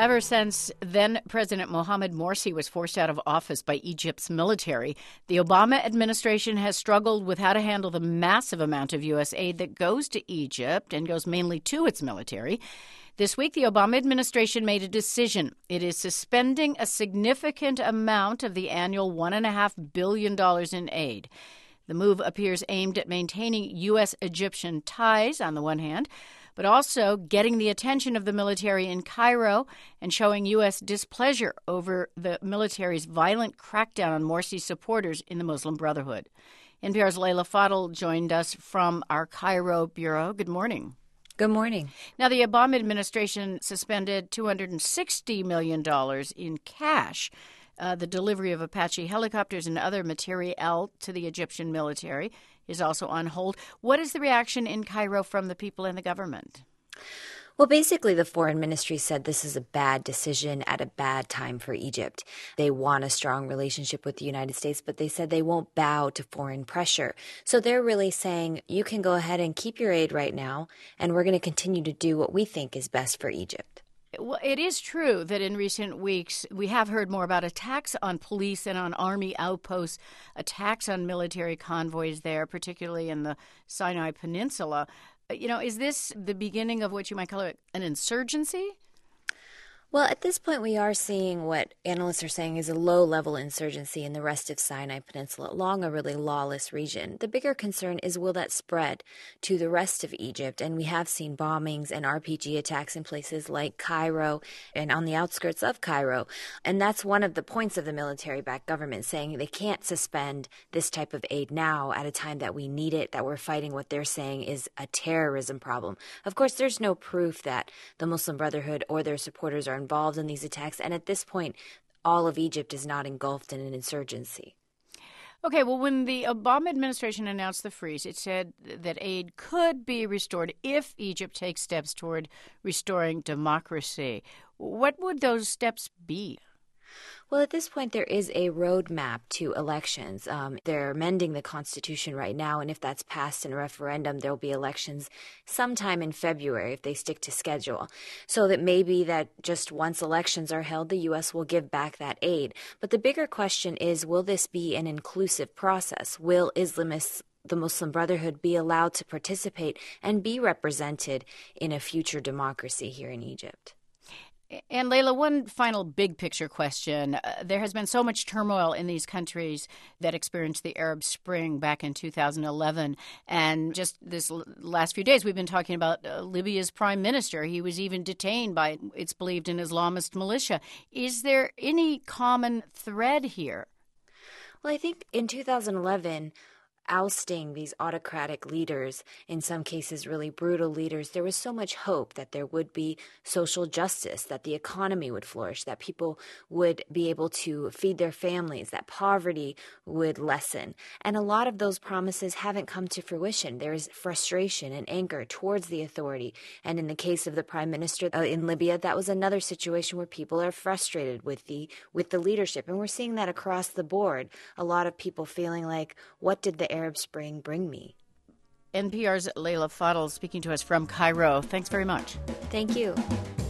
ever since then President Mohamed Morsi was forced out of office by Egypt's military, the Obama administration has struggled with how to handle the massive amount of U.S. aid that goes to Egypt and goes mainly to its military. This week, the Obama administration made a decision. It is suspending a significant amount of the annual $1.5 billion in aid. The move appears aimed at maintaining U.S.-Egyptian ties on the one hand, but also getting the attention of the military in Cairo and showing U.S. displeasure over the military's violent crackdown on Morsi's supporters in the Muslim Brotherhood. NPR's Leila Fadel joined us from our Cairo bureau. Good morning. Good morning. Now, the Obama administration suspended $260 million in cash, the delivery of Apache helicopters and other materiel to the Egyptian military is also on hold. What is the reaction in Cairo from the people and the government? Well, basically, the foreign ministry said this is a bad decision at a bad time for Egypt. They want a strong relationship with the United States, but they said they won't bow to foreign pressure. So they're really saying, you can go ahead and keep your aid right now, and we're going to continue to do what we think is best for Egypt. Well, it is true that in recent weeks we have heard more about attacks on police and on army outposts, attacks on military convoys there, particularly in the Sinai Peninsula. Is this the beginning of what you might call an insurgency? Well, at this point, we are seeing what analysts are saying is a low-level insurgency in the rest of Sinai Peninsula along a really lawless region. The bigger concern is, will that spread to the rest of Egypt? And we have seen bombings and RPG attacks in places like Cairo and on the outskirts of Cairo. And that's one of the points of the military-backed government, saying they can't suspend this type of aid now at a time that we need it, that we're fighting what they're saying is a terrorism problem. Of course, there's no proof that the Muslim Brotherhood or their supporters are involved in these attacks. And at this point, all of Egypt is not engulfed in an insurgency. Okay, well, when the Obama administration announced the freeze, it said that aid could be restored if Egypt takes steps toward restoring democracy. What would those steps be? Well, at this point, there is a roadmap to elections. They're amending the Constitution right now, and if that's passed in a referendum, there'll be elections sometime in February if they stick to schedule. So that maybe that just once elections are held, the U.S. will give back that aid. But the bigger question is, will this be an inclusive process? Will Islamists, the Muslim Brotherhood, be allowed to participate and be represented in a future democracy here in Egypt? And Leila, one final big picture question. There has been so much turmoil in these countries that experienced the Arab Spring back in 2011. And just this last few days, we've been talking about Libya's prime minister. He was even detained by, it's believed, an Islamist militia. Is there any common thread here? Well, I think in 2011, ousting these autocratic leaders, in some cases really brutal leaders, there was so much hope that there would be social justice, that the economy would flourish, that people would be able to feed their families, that poverty would lessen. And a lot of those promises haven't come to fruition. There is frustration and anger towards the authority. And in the case of the prime minister in Libya, that was another situation where people are frustrated with the leadership. And we're seeing that across the board. A lot of people feeling like, what did the Arab Spring bring me? NPR's Leila Fadel speaking to us from Cairo. Thanks very much. Thank you.